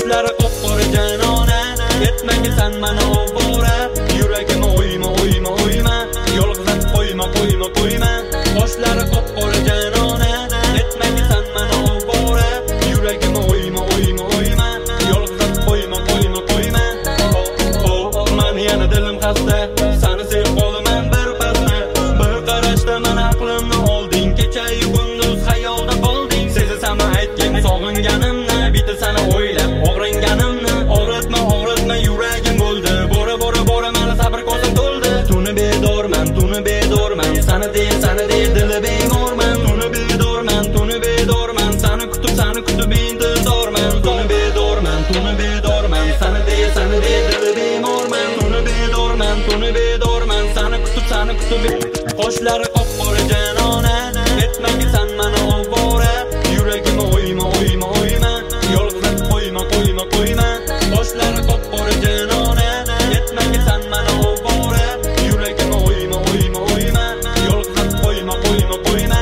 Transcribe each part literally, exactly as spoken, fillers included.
Qoshlari qop-qora janona, yetmagi san mana ovora. Yuragimni o'yma, o'yma, o'yma, yolg'izat qo'yma, qo'yma, qo'yma. Qoshlari qop-qora janona, yetmagi san mana ovora. Yuragimni o'yma, o'yma, o'yma, yolg'izat qo'yma, qo'yma, qo'yma. Oh, oh, men yana dilim xasta, seni sevib qolaman bir pasda. Bir qarashda men aqlimni olding, kecha-yu kunduz xayolda qolding. Sezasan aytgan sog'inganimni, bitta seni o'ylab og'ringanimni. Og'ritma, og'ritma yuragim bo'ldi. Bora, bora, bora meni sabr kosam to'ldi. Tuni bedorman, tuni bedorman, seni de, seni de dili bemorman. Tuni bedorman, tuni bedorman, seni kutib, seni kutib intizorman. Tuni bedorman, tuni bedorman, seni de, seni de dili bemorman. Tuni bedorman, tuni bedorman, seni kutib, seni kutib. Qoshlari qop-qora janona, yetmagi san mana ovora. Yuragimni o'yma, o'yma, o'yma, yolg'izat qo'yma, qo'yma, qo'yma. Qoshlari qop-qora janona, yetmagi san mana ovora. Yuragimni o'yma, o'yma, o'yma, yolg'izat qo'yma, qo'yma, qo'yma.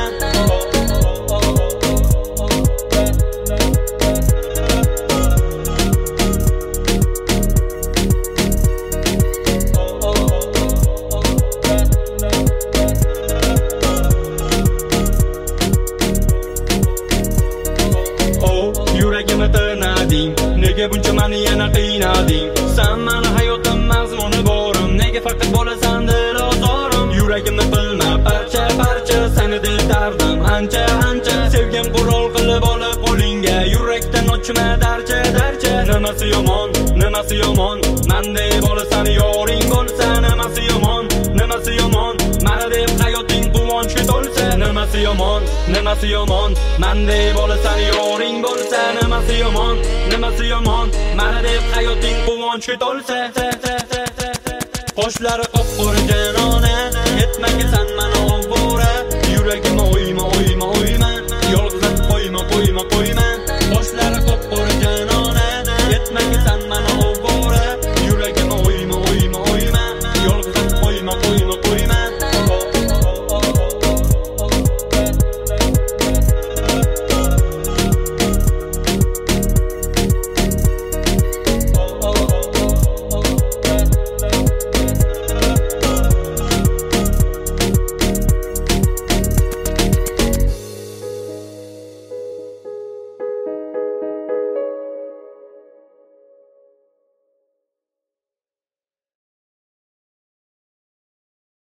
Yuragimni tirnading, nega buncha meni yana qiynading? Sen meni hayotim mazmuni borim, nega faqat bo'lasan dilozorim? Yuragimni bilma parcha parcha, seni dildardim ancha ancha. Sevgim qurol qilib olib qo'lingga, yurakdan ochma darcha darcha. Nimasi yomon, nimasi yomon, mendek bo'lasan yoring bo'lsa. Nimasi yomon, nimasi yomon, meni deb hayoting quvonchga to'lsa. Nimasi yomon, nimasi yomon, mendek bo'lasan yoring bo'lsa. Nimasi yomon, nimasi yomon, meni deb hayoting quvonchga to'lsa. Qoshlari qop-qora janona, yetmagi san mana ovora. Yuragimni o'yma, o'yma, o'yma, yolg'izat qo'yma, qo'yma, qo'yma. Qoshlari qop-qora janona, yetmagi san